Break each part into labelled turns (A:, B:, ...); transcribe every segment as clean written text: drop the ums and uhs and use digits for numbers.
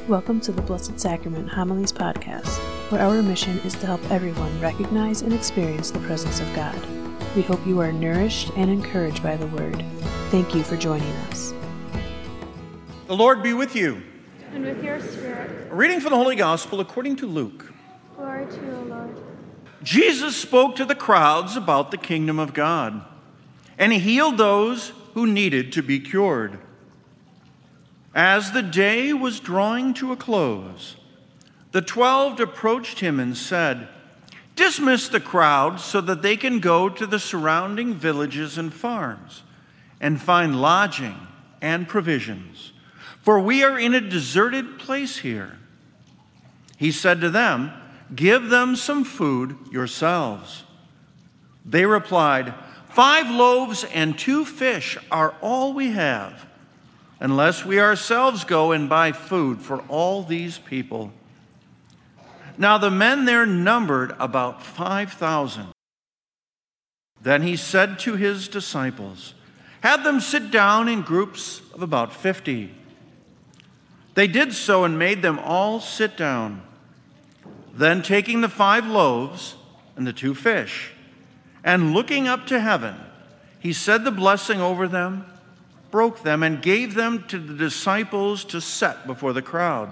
A: Welcome to the Blessed Sacrament Homilies podcast, where our mission is to help everyone recognize and experience the presence of God. We hope you are nourished and encouraged by the Word. Thank you for joining us.
B: The Lord be with you.
C: And with your spirit.
B: A reading from the Holy Gospel according to Luke.
C: Glory to you, Lord.
B: Jesus spoke to the crowds about the kingdom of God, and he healed those who needed to be cured. As the day was drawing to a close, the 12 approached him and said, "Dismiss the crowd so that they can go to the surrounding villages and farms and find lodging and provisions, for we are in a deserted place here." He said to them, "Give them some food yourselves." They replied, 5 loaves and 2 fish are all we have, unless we ourselves go and buy food for all these people." Now the men there numbered about 5,000. Then he said to his disciples, "Have them sit down in groups of about 50. They did so and made them all sit down. Then taking the 5 loaves and the 2 fish, and looking up to heaven, he said the blessing over them, broke them, and gave them to the disciples to set before the crowd.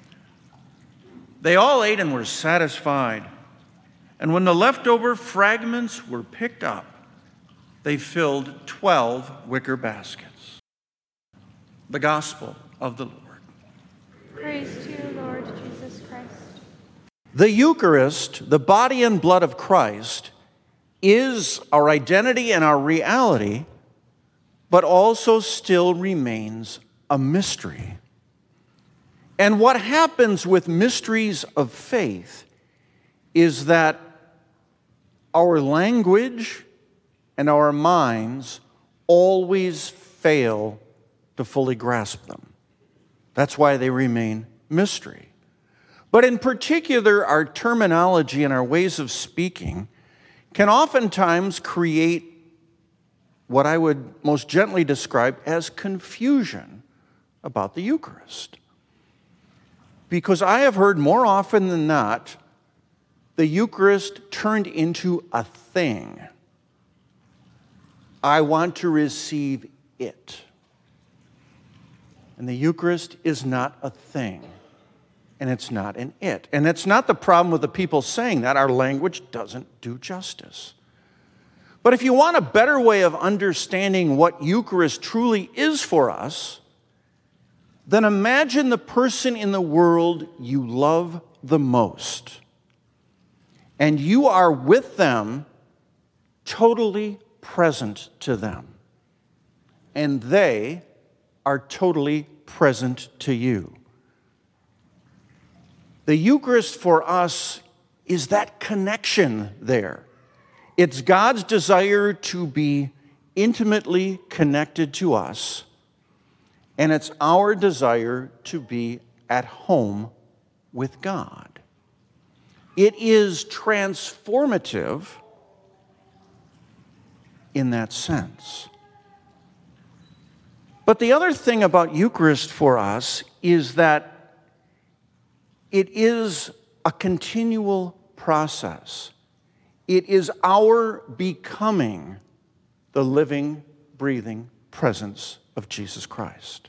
B: They all ate and were satisfied. And when the leftover fragments were picked up, they filled 12 wicker baskets. The Gospel of the Lord.
C: Praise to you, Lord Jesus Christ.
B: The Eucharist, the body and blood of Christ, is our identity and our reality, but also still remains a mystery. And what happens with mysteries of faith is that our language and our minds always fail to fully grasp them. That's why they remain mystery. But in particular, our terminology and our ways of speaking can oftentimes create what I would most gently describe as confusion about the Eucharist. Because I have heard more often than not, the Eucharist turned into a thing. I want to receive it. And the Eucharist is not a thing, and it's not an it. And it's not the problem with the people saying that. Our language doesn't do justice. But if you want a better way of understanding what Eucharist truly is for us, then imagine the person in the world you love the most. And you are with them, totally present to them. And they are totally present to you. The Eucharist for us is that connection there. It's God's desire to be intimately connected to us, and it's our desire to be at home with God. It is transformative in that sense. But the other thing about Eucharist for us is that it is a continual process. It is our becoming the living, breathing presence of Jesus Christ.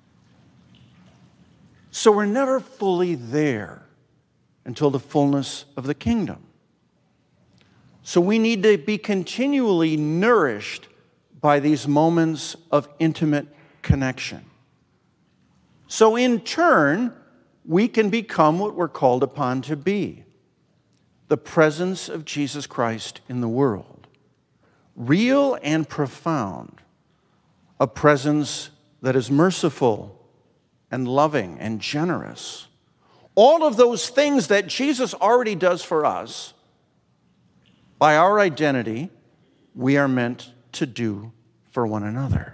B: So we're never fully there until the fullness of the kingdom. So we need to be continually nourished by these moments of intimate connection. So in turn, we can become what we're called upon to be: the presence of Jesus Christ in the world. Real and profound. A presence that is merciful and loving and generous. All of those things that Jesus already does for us, by our identity, we are meant to do for one another.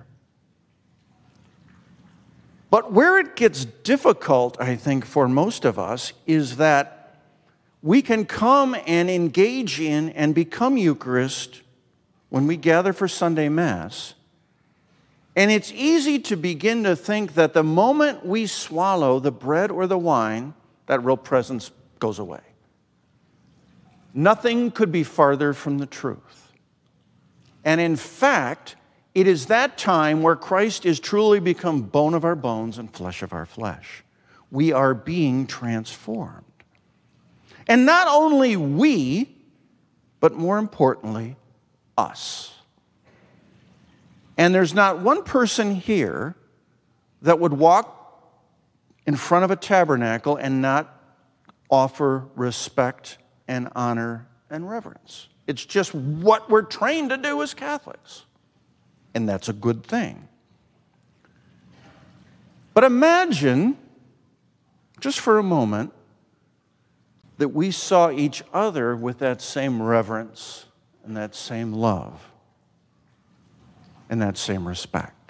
B: But where it gets difficult, I think, for most of us, is that we can come and engage in and become Eucharist when we gather for Sunday Mass, And it's easy to begin to think that the moment we swallow the bread or the wine, that real presence goes away. Nothing could be farther from the truth. And in fact, it is that time where Christ is truly become bone of our bones and flesh of our flesh. We are being transformed. And not only we, but more importantly, us. And there's not one person here that would walk in front of a tabernacle and not offer respect and honor and reverence. It's just what we're trained to do as Catholics. And that's a good thing. But imagine, just for a moment, that we saw each other with that same reverence and that same love and that same respect.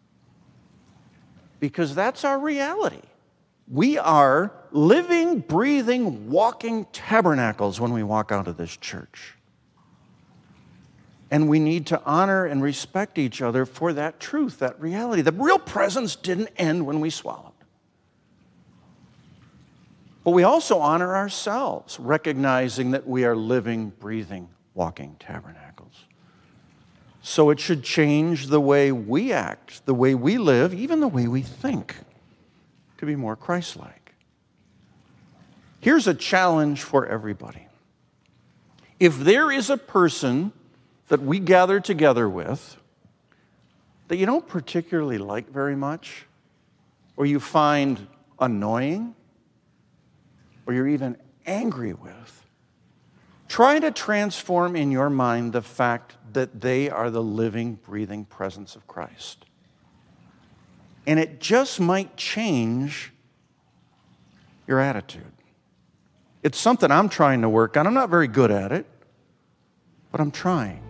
B: Because that's our reality. We are living, breathing, walking tabernacles when we walk out of this church. And we need to honor and respect each other for that truth, that reality. The real presence didn't end when we swallowed. But we also honor ourselves, recognizing that we are living, breathing, walking tabernacles. So it should change the way we act, the way we live, even the way we think, to be more Christ-like. Here's a challenge for everybody. If there is a person that we gather together with that you don't particularly like very much, or you find annoying, or you're even angry with, try to transform in your mind the fact that they are the living, breathing presence of Christ. And it just might change your attitude. It's something I'm trying to work on. I'm not very good at it, but I'm trying.